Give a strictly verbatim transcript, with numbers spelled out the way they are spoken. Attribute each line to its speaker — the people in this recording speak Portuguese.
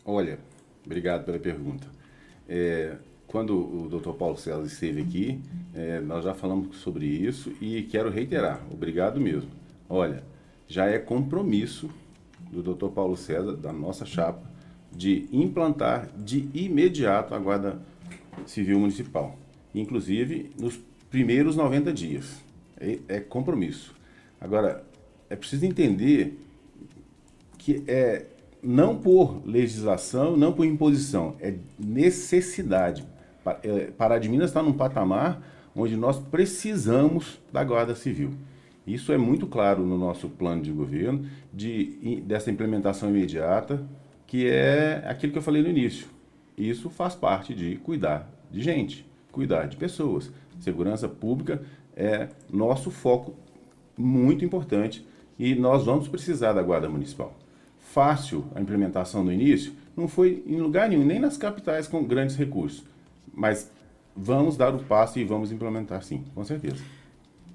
Speaker 1: Olha, obrigado pela pergunta. É, quando o doutor Paulo César esteve aqui, é, nós já falamos sobre isso e quero reiterar, obrigado mesmo. Olha, já é compromisso do doutor Paulo César, da nossa chapa, de implantar de imediato a Guarda Civil Municipal, inclusive nos primeiros noventa dias. É, é compromisso. Agora, é preciso entender que é não por legislação, não por imposição, é necessidade. Pará de Minas está num patamar onde nós precisamos da Guarda Civil. Isso é muito claro no nosso plano de governo, de, dessa implementação imediata, que é aquilo que eu falei no início. Isso faz parte de cuidar de gente, cuidar de pessoas. Segurança pública é nosso foco muito importante e nós vamos precisar da Guarda Municipal. Fácil a implementação no início, não foi em lugar nenhum, nem nas capitais com grandes recursos, mas vamos dar o passo e vamos implementar sim, com certeza.